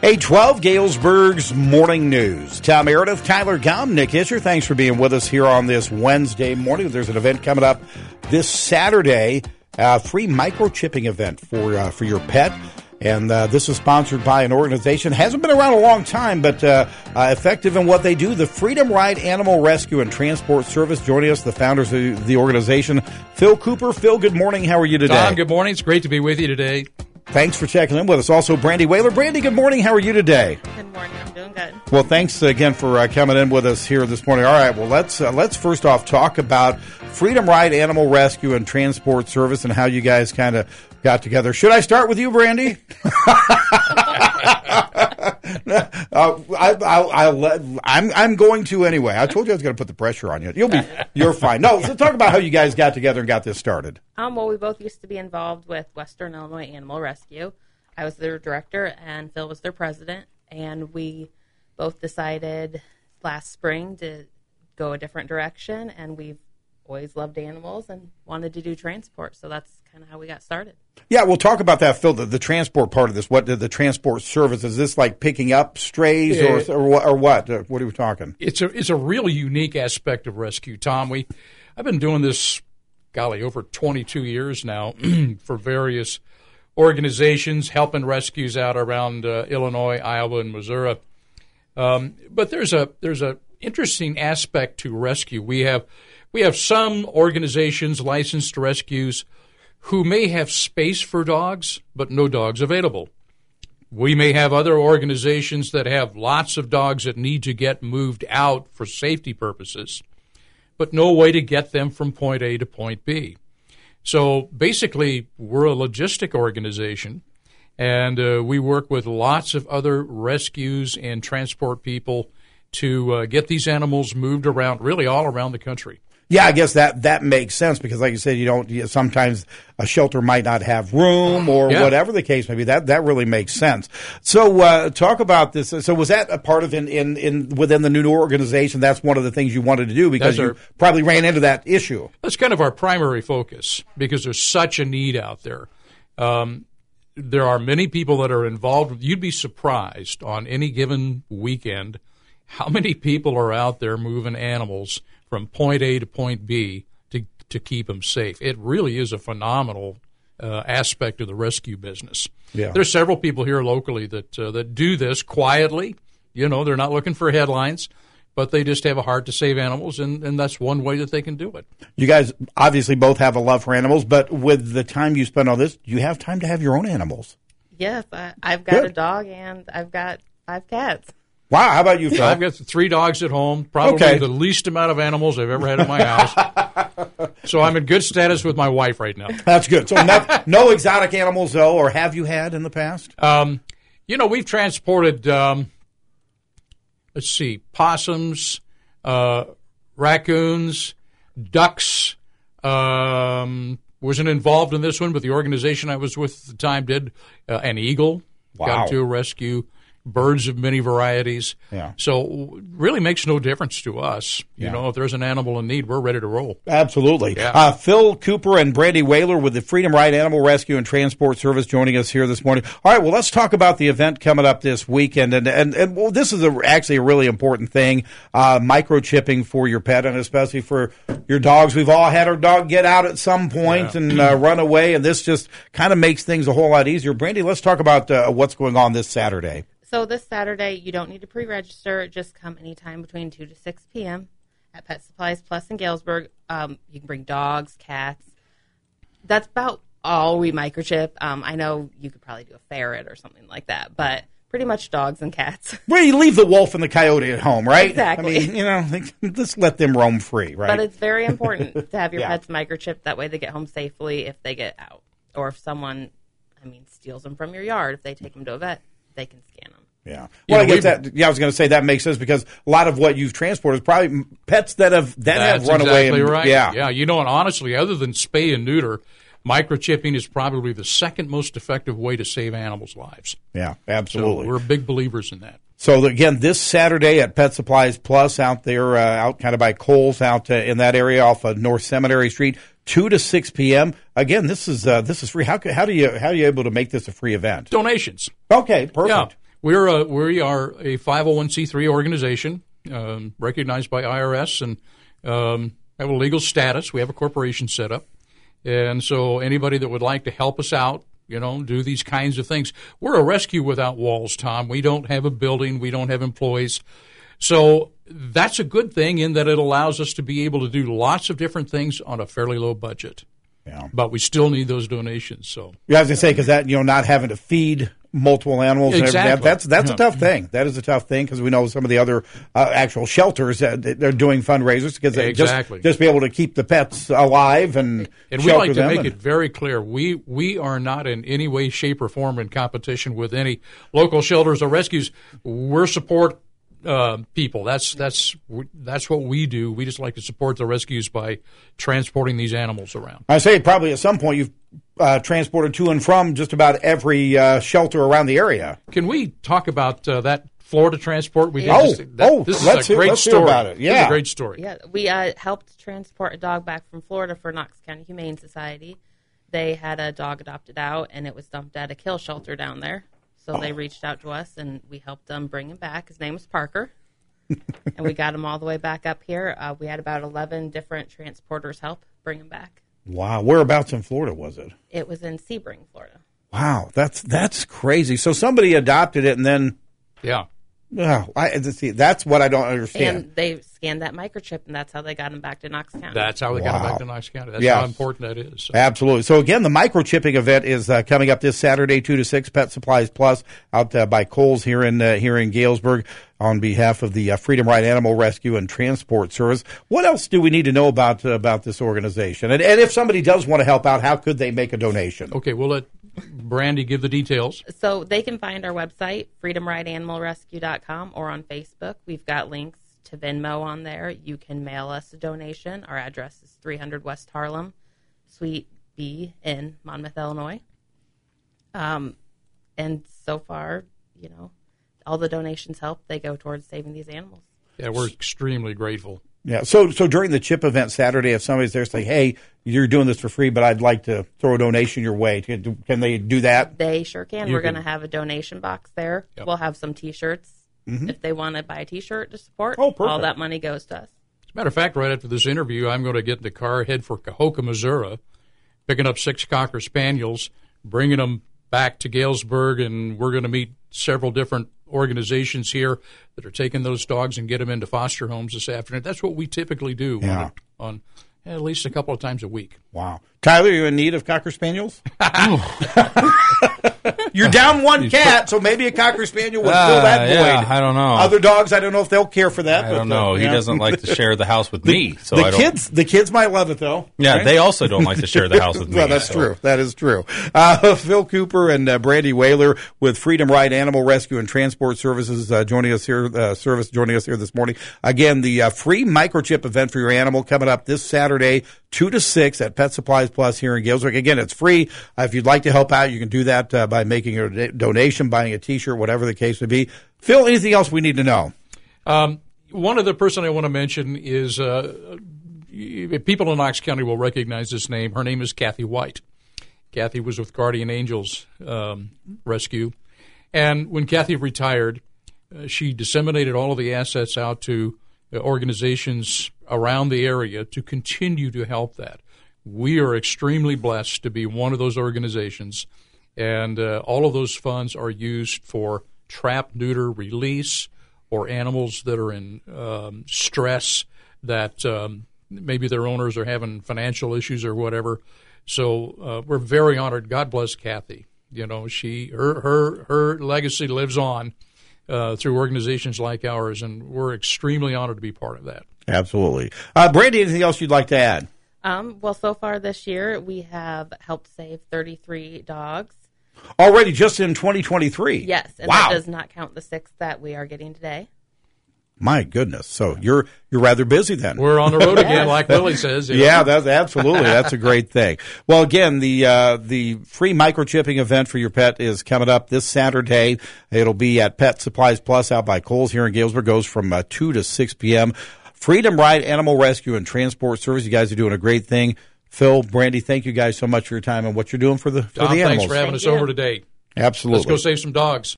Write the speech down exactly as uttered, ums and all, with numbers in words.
eight twelve, Galesburg's Morning News. Tom Meredith, Tyler Gum, Nick Hischer, thanks for being with us here on this Wednesday morning. There's an event coming up this Saturday, a free microchipping event for uh, for your pet. And uh, this is sponsored by an organization, hasn't been around a long time, but uh, uh, effective in what they do, the Freedom Ride Animal Rescue and Transport Service. Joining us, the founders of the organization, Phil Cooper. Phil, good morning. How are you today? Tom, good morning. It's great to be with you today. Thanks for checking in with us. Also, Brandy Whaler. Brandy, good morning. How are you today? Good morning. I'm doing good. Well, thanks again for uh, coming in with us here this morning. All right. Well, let's uh, let's first off talk about Freedom Ride Animal Rescue and Transport Service and how you guys kind of got together. Should I start with you, Brandy? uh, I, I'll, I'll let, I'm I'm going to anyway. I told you I was going to put the pressure on you. You'll be you're fine. No, so talk about how you guys got together and got this started. Um, well, we both used to be involved with Western Illinois Animal Rescue. I was their director, and Phil was their president. And we both decided last spring to go a different direction. And we've always loved animals and wanted to do transport. So that's kind of how we got started. Yeah, we'll talk about that, Phil, the, the transport part of this. What did the transport service? Is this like picking up strays or or, or, or what? Uh, what are we talking? It's a it's a really unique aspect of rescue, Tom. We I've been doing this, golly, over twenty-two years now for various organizations, helping rescues out around uh, Illinois, Iowa, and Missouri. Um, but there's a there's a interesting aspect to rescue. We have we have some organizations licensed rescues who may have space for dogs, but no dogs available. We may have other organizations that have lots of dogs that need to get moved out for safety purposes, but no way to get them from point A to point B. So basically, we're a logistic organization, and uh, we work with lots of other rescues and transport people to uh, get these animals moved around, really all around the country. Yeah, I guess that, that makes sense because, like you said, you don't. You, sometimes a shelter might not have room or yeah. whatever the case may be. That that really makes sense. So, uh, talk about this. So, was that a part of in, in, in within the new organization? That's one of the things you wanted to do because our, you probably ran into that issue. That's kind of our primary focus because there's such a need out there. Um, there are many people that are involved. You'd be surprised on any given weekend how many people are out there moving animals from point A to point B to to keep them safe. It really is a phenomenal uh, aspect of the rescue business. Yeah. There's several people here locally that uh, that do this quietly. You know, they're not looking for headlines, but they just have a heart to save animals, and, and that's one way that they can do it. You guys obviously both have a love for animals, but with the time you spend on this, do you have time to have your own animals? Yes, I, I've got Good. a dog and I've got five cats. Wow, how about you, Phil? I've got three dogs at home, probably Okay. the least amount of animals I've ever had in my house. So I'm in good status with my wife right now. That's good. So no, no exotic animals, though, or have you had in the past? Um, you know, we've transported, um, let's see, possums, uh, raccoons, ducks. Um, wasn't involved in this one, but the organization I was with at the time did. Uh, an eagle. Wow. Got to a rescue. Birds of many varieties. Yeah. So really makes no difference to us. You Yeah. know, if there's an animal in need, we're ready to roll. Absolutely. Yeah. Uh, Phil Cooper and Brandy Whaler with the Freedom Ride Animal Rescue and Transport Service joining us here this morning. All right, well, let's talk about the event coming up this weekend. And, and, and well, this is a, actually a really important thing, uh, microchipping for your pet and especially for your dogs. We've all had our dog get out at some point Yeah. and uh, run away, and this just kind of makes things a whole lot easier. Brandy, let's talk about uh, what's going on this Saturday. So this Saturday, you don't need to pre-register. Just come anytime between two to six p.m. at Pet Supplies Plus in Galesburg. Um, you can bring dogs, cats. That's about all we microchip. Um, I know you could probably do a ferret or something like that, but pretty much dogs and cats. Well, you leave the wolf and the coyote at home, right? Exactly. I mean, you know, just let them roam free, right? But it's very important to have your Yeah. pets microchipped. That way they get home safely if they get out. Or if someone, I mean, steals them from your yard, if they take them to a vet, they can scan them. Yeah. You Well, I know, guess that. Yeah, I was going to say that makes sense because a lot of what you've transported is probably pets that have that That's have run away. exactly And, right. Yeah. Yeah. You know, and honestly, other than spay and neuter, microchipping is probably the second most effective way to save animals' lives. Yeah. So Absolutely. we're big believers in that. So again, this Saturday at Pet Supplies Plus out there, uh, out kind of by Kohl's, out uh, in that area off of North Seminary Street, two to six p.m. Again, this is uh, this is free. How how do you how are you able to make this a free event? Donations. Okay, perfect. Yeah. We're a, we are a five oh one c three organization, um, recognized by I R S, and um, have a legal status. We have a corporation set up. And so anybody that would like to help us out, you know, do these kinds of things. We're a rescue without walls, Tom. We don't have a building. We don't have employees. So that's a good thing in that it allows us to be able to do lots of different things on a fairly low budget. Yeah. But we still need those donations. So yeah, I was going to say, because that, you know, not having to feed multiple animals, exactly. and everything, that's that's yeah. a tough thing. That is a tough thing, because we know some of the other uh, actual shelters uh, they're doing fundraisers because they exactly. just just be able to keep the pets alive and and we like to them make and, it very clear we we are not in any way, shape, or form in competition with any local shelters or rescues. We're support uh, people. That's that's that's what we do. We just like to support the rescues by transporting these animals around. I say probably at some point you've uh, transported to and from just about every uh, shelter around the area. Can we talk about uh, that Florida transport we did? Oh, just, that, oh, this let's is a hear, great let's story. hear about it. Yeah, this is a great story. Yeah, we uh, helped transport a dog back from Florida for Knox County Humane Society. They had a dog adopted out, and it was dumped at a kill shelter down there. So oh. they reached out to us, and we helped them bring him back. His name was Parker, and we got him all the way back up here. Uh, we had about eleven different transporters help bring him back. Wow. Whereabouts in Florida was it? It was in Sebring, Florida. Wow, that's that's crazy. So somebody adopted it and then... Yeah. Oh, I, see, that's what I don't understand. And they scanned that microchip, and that's how they got him back to Knox County. That's how they wow. got him back to Knox County. That's yeah. how important that is. So. Absolutely. So, again, the microchipping event is uh, coming up this Saturday, two to six, Pet Supplies Plus, out uh, by Kohl's here in uh, here in Galesburg, on behalf of the uh, Freedom Ride Animal Rescue and Transport Service. What else do we need to know about uh, about this organization? And, and if somebody does want to help out, how could they make a donation? Okay, we'll let Brandy give the details. So they can find our website, freedom ride animal rescue dot com, or on Facebook. We've got links to Venmo on there. You can mail us a donation. Our address is three hundred West Harlem, Suite B in Monmouth, Illinois. Um, and so far, you know, all the donations help. They go towards saving these animals. Yeah, we're extremely grateful. Yeah. So, so during the chip event Saturday, if somebody's there saying, "Hey, you're doing this for free, but I'd like to throw a donation your way," can, can they do that? They sure can. You We're can. going to have a donation box there. Yep. We'll have some T-shirts. Mm-hmm. If they want to buy a T-shirt to support, oh, perfect. all that money goes to us. As a matter of fact, right after this interview, I'm going to get in the car, head for Cahokia, Missouri, picking up six Cocker Spaniels, bringing them back to Galesburg, and we're going to meet several different organizations here that are taking those dogs and get them into foster homes this afternoon. That's what we typically do yeah. on, on at least a couple of times a week. Wow. Tyler, you in need of Cocker Spaniels? You're down one cat, so maybe a Cocker Spaniel would uh, fill that void. Yeah, I don't know. Other dogs, I don't know if they'll care for that. I but, don't know. Uh, he yeah. doesn't like to share the house with the, me. So the I don't. kids, the kids might love it though. Yeah, right? they also don't like to share the house with me. Well, that's so. true. That is true. Uh, Phil Cooper and uh, Brandy Whaler with Freedom Ride Animal Rescue and Transport Services uh, joining us here. Uh, service joining us here this morning. Again, the uh, free microchip event for your animal coming up this Saturday, two to six at Pet Supplies Plus here in Galesburg. Again, it's free. Uh, if you'd like to help out, you can do that uh, by making a do- donation, buying a T-shirt, whatever the case may be. Phil, anything else we need to know? Um, one other person I want to mention is uh, people in Knox County will recognize this name. Her name is Kathy White. Kathy was with Guardian Angels um, Rescue. And when Kathy retired, uh, she disseminated all of the assets out to uh, organizations around the area to continue to help that. We are extremely blessed to be one of those organizations, and uh, all of those funds are used for trap, neuter, release, or animals that are in um, stress that um, maybe their owners are having financial issues or whatever. So uh, we're very honored. God bless Kathy. You know, she her her her legacy lives on uh, through organizations like ours, and we're extremely honored to be part of that. Absolutely. Uh, Brandy, anything else you'd like to add? Um, well, so far this year, we have helped save thirty-three dogs. Already just in twenty twenty-three? Yes, and wow. that does not count the six that we are getting today. My goodness. So you're you're rather busy then. We're on the road again, like Willie says. You know? Yeah, that's absolutely. That's a great thing. Well, again, the uh, the free microchipping event for your pet is coming up this Saturday. It'll be at Pet Supplies Plus out by Kohl's here in Galesburg. Goes from uh, two to six p.m. Freedom Ride Animal Rescue and Transport Service. You guys are doing a great thing. Phil, Brandy, thank you guys so much for your time and what you're doing for the for Tom, the animals. thanks for having Thank us you. over today. Absolutely. Let's go save some dogs.